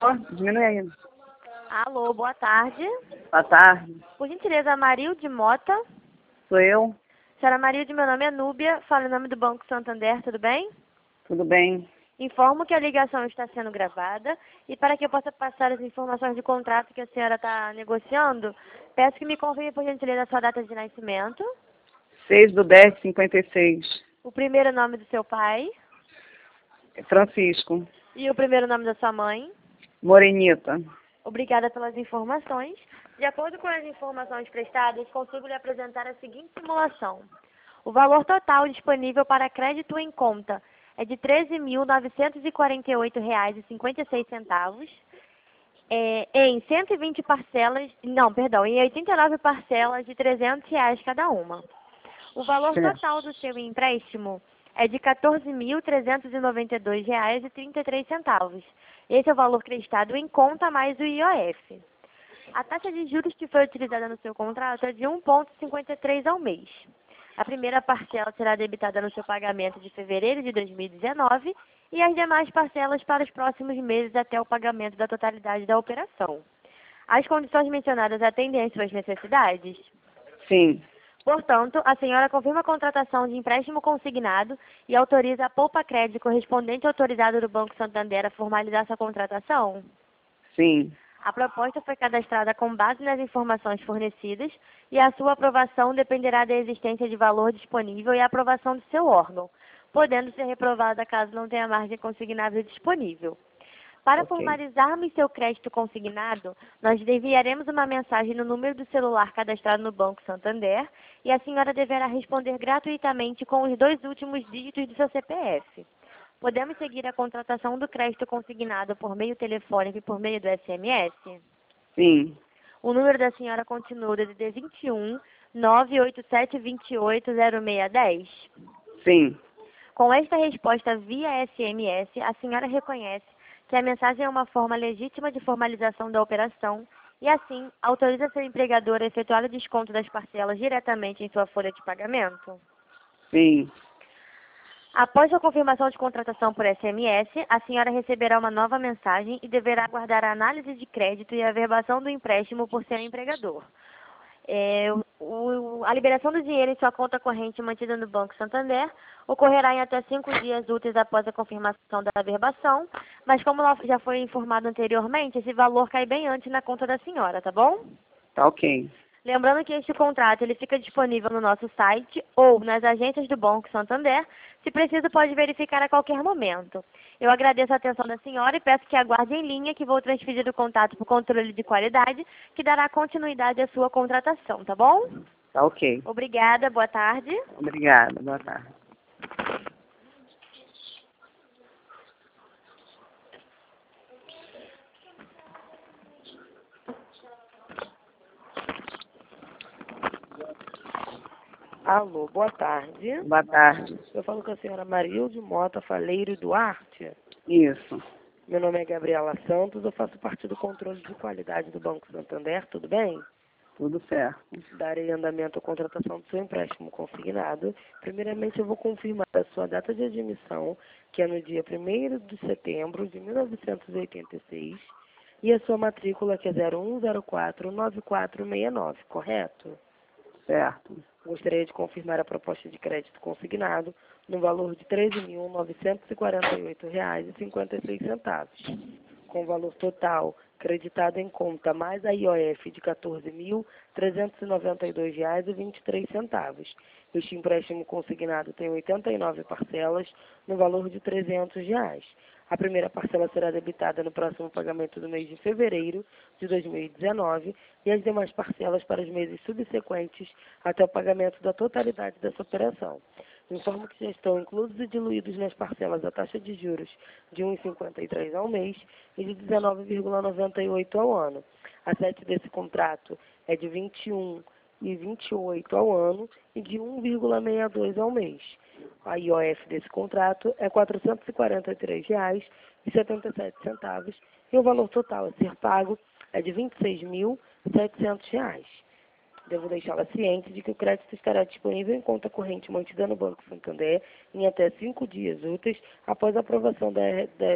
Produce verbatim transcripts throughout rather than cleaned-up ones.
Ó, diminui aí. Alô, boa tarde. Boa tarde. Por gentileza, Marilde Mota. Sou eu. Senhora Marilde, meu nome é Núbia, falo em nome do Banco Santander, tudo bem? Tudo bem? Informo que a ligação está sendo gravada e para que eu possa passar as informações de contrato que a senhora está negociando, peço que me confirme, por gentileza, a sua data de nascimento, seis do dez de cinquenta e seis. o primeiro nome do seu pai Francisco. e o primeiro nome da sua mãe. Morenita. Obrigada pelas informações. De acordo com as informações prestadas, consigo lhe apresentar a seguinte simulação. O valor total disponível para crédito em conta é de treze mil novecentos e quarenta e oito reais e cinquenta e seis centavos, é, em cento e vinte parcelas, não, perdão, em oitenta e nove parcelas de trezentos reais cada uma. O valor Certo. total do seu empréstimo é de quatorze mil trezentos e noventa e dois reais e trinta e três centavos. Esse é o valor creditado em conta mais o I O F. A taxa de juros que foi utilizada no seu contrato é de um vírgula cinquenta e três ao mês. A primeira parcela será debitada no seu pagamento de fevereiro de dois mil e dezenove e as demais parcelas para os próximos meses até o pagamento da totalidade da operação. As condições mencionadas atendem às suas necessidades? Sim. Portanto, a senhora confirma a contratação de empréstimo consignado e autoriza a Poupa Crédito correspondente autorizado do Banco Santander a formalizar sua contratação? Sim. A proposta foi cadastrada com base nas informações fornecidas e a sua aprovação dependerá da existência de valor disponível e a aprovação do seu órgão, podendo ser reprovada caso não tenha margem consignável disponível. Para Ok. formalizarmos seu crédito consignado, nós enviaremos uma mensagem no número do celular cadastrado no Banco Santander e a senhora deverá responder gratuitamente com os dois últimos dígitos do seu C P F. Podemos seguir a contratação do crédito consignado por meio telefônico e por meio do S M S? Sim. O número da senhora continua o D D D vinte e um, nove oito sete dois oito zero seis um zero. Sim. Com esta resposta via S M S, a senhora reconhece que a mensagem é uma forma legítima de formalização da operação e, assim, autoriza seu empregador a efetuar o desconto das parcelas diretamente em sua folha de pagamento? Sim. Após a confirmação de contratação por S M S, a senhora receberá uma nova mensagem e deverá aguardar a análise de crédito e a averbação do empréstimo por seu empregador. É, o, a liberação do dinheiro em sua conta corrente mantida no Banco Santander ocorrerá em até cinco dias úteis após a confirmação da averbação, mas como já foi informado anteriormente, esse valor cai bem antes na conta da senhora, tá bom? Tá ok. Lembrando que este contrato ele fica disponível no nosso site ou nas agências do Banco Santander. Se preciso, pode verificar a qualquer momento. Eu agradeço a atenção da senhora e peço que aguarde em linha que vou transferir o contato para o controle de qualidade, que dará continuidade à sua contratação, tá bom? Tá ok. Obrigada, boa tarde. Obrigada. Boa tarde. Alô, boa tarde. Boa tarde. Eu falo com a senhora Marilde Mota Faleiro Duarte. Isso. Meu nome é Gabriela Santos, eu faço parte do controle de qualidade do Banco Santander, tudo bem? Tudo certo. Darei andamento à contratação do seu empréstimo consignado. Primeiramente, eu vou confirmar a sua data de admissão, que é no dia primeiro de setembro de mil novecentos e oitenta e seis, e a sua matrícula, que é zero um zero quatro nove quatro seis nove, correto? Certo. Gostaria de confirmar a proposta de crédito consignado no valor de treze mil novecentos e quarenta e oito reais e cinquenta e seis centavos, com valor total creditado em conta mais a I O F de quatorze mil trezentos e noventa e dois reais e vinte e três centavos. Este empréstimo consignado tem oitenta e nove parcelas no valor de trezentos reais. A primeira parcela será debitada no próximo pagamento do mês de fevereiro de dois mil e dezenove e as demais parcelas para os meses subsequentes até o pagamento da totalidade dessa operação. Informo que já estão inclusos e diluídos nas parcelas a taxa de juros de um vírgula cinquenta e três ao mês e de dezenove vírgula noventa e oito ao ano. A sete desse contrato é de vinte e um e vinte e oito ao ano e de um vírgula sessenta e dois ao mês. A I O F desse contrato é quatrocentos e quarenta e três reais e setenta e sete centavos e o valor total a ser pago é de vinte e seis mil e setecentos reais. Devo deixá-la ciente de que o crédito estará disponível em conta corrente mantida no Banco Santander em até cinco dias úteis após a aprovação da, da,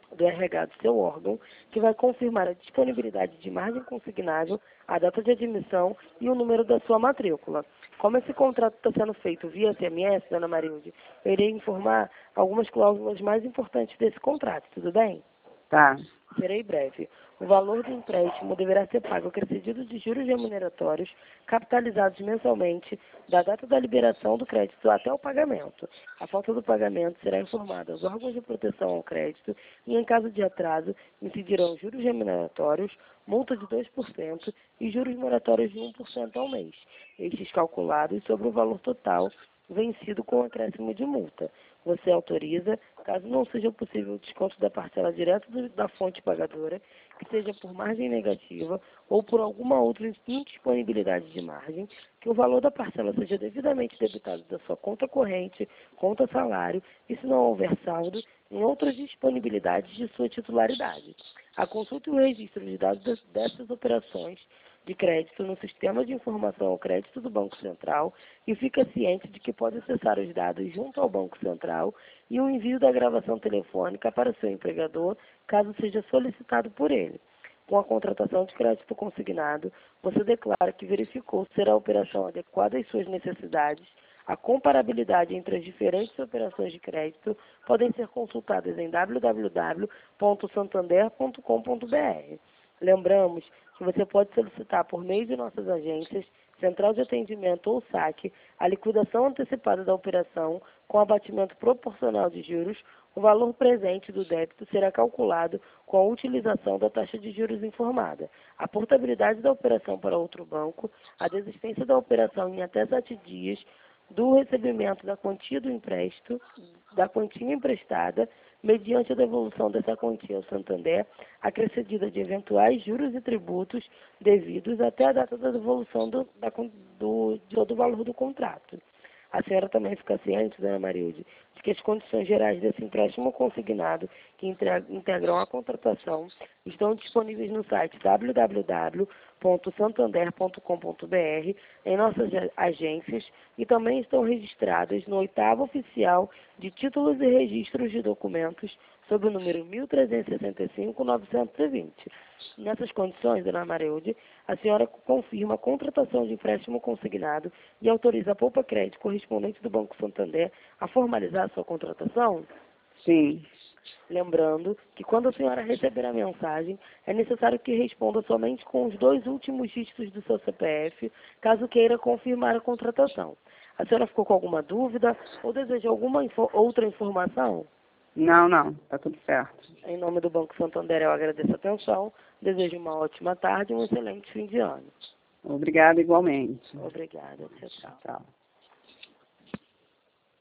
do R H do seu órgão, que vai confirmar a disponibilidade de margem consignável, a data de admissão e o número da sua matrícula. Como esse contrato está sendo feito via S M S, dona Marilde, eu irei informar algumas cláusulas mais importantes desse contrato, tudo bem? Tá. Serei breve. O valor do empréstimo deverá ser pago acrescido de juros remuneratórios capitalizados mensalmente da data da liberação do crédito até o pagamento. A falta do pagamento será informada aos órgãos de proteção ao crédito e, em caso de atraso, incidirão juros remuneratórios, multa de dois por cento e juros moratórios de um por cento ao mês, estes calculados sobre o valor total vencido com acréscimo de multa. Você autoriza, caso não seja possível o desconto da parcela direta do, da fonte pagadora, que seja por margem negativa ou por alguma outra indisponibilidade de margem, que o valor da parcela seja devidamente debitado da sua conta corrente, conta salário, e se não houver saldo, em outras disponibilidades de sua titularidade. A consulta e o registro de dados dessas operações de crédito no Sistema de Informação ao Crédito do Banco Central e fica ciente de que pode acessar os dados junto ao Banco Central e o envio da gravação telefônica para seu empregador, caso seja solicitado por ele. Com a contratação de crédito consignado, você declara que verificou ser a operação adequada às suas necessidades. A comparabilidade entre as diferentes operações de crédito podem ser consultadas em w w w ponto santander ponto com ponto b r. Lembramos que você pode solicitar por meio de nossas agências, Central de Atendimento ou saque, a liquidação antecipada da operação com abatimento proporcional de juros. O valor presente do débito será calculado com a utilização da taxa de juros informada. A portabilidade da operação para outro banco, a desistência da operação em até sete dias, do recebimento da quantia do empréstimo, da quantia emprestada, mediante a devolução dessa quantia ao Santander, acrescida de eventuais juros e tributos devidos até a data da devolução do, da, do, de todo o valor do contrato. A senhora também fica ciente, dona Marilde, de que as condições gerais desse empréstimo consignado, que integram a contratação, estão disponíveis no site w w w ponto santander ponto com ponto b r, em nossas agências, e também estão registradas no oitavo oficial de títulos e registros de documentos, sob o número mil trezentos e sessenta e cinco, novecentos e vinte. Nessas condições, dona Marilde, a senhora confirma a contratação de empréstimo consignado e autoriza a Poupa Crédito correspondente do Banco Santander a formalizar a sua contratação? Sim. Lembrando que quando a senhora receber a mensagem, é necessário que responda somente com os dois últimos dígitos do seu C P F, caso queira confirmar a contratação. A senhora ficou com alguma dúvida ou deseja alguma info- outra informação? Não, não. Tá tudo certo. Em nome do Banco Santander, eu agradeço a atenção, desejo uma ótima tarde e um excelente fim de ano. Obrigada igualmente. Obrigada. Tchau, tchau. Tchau.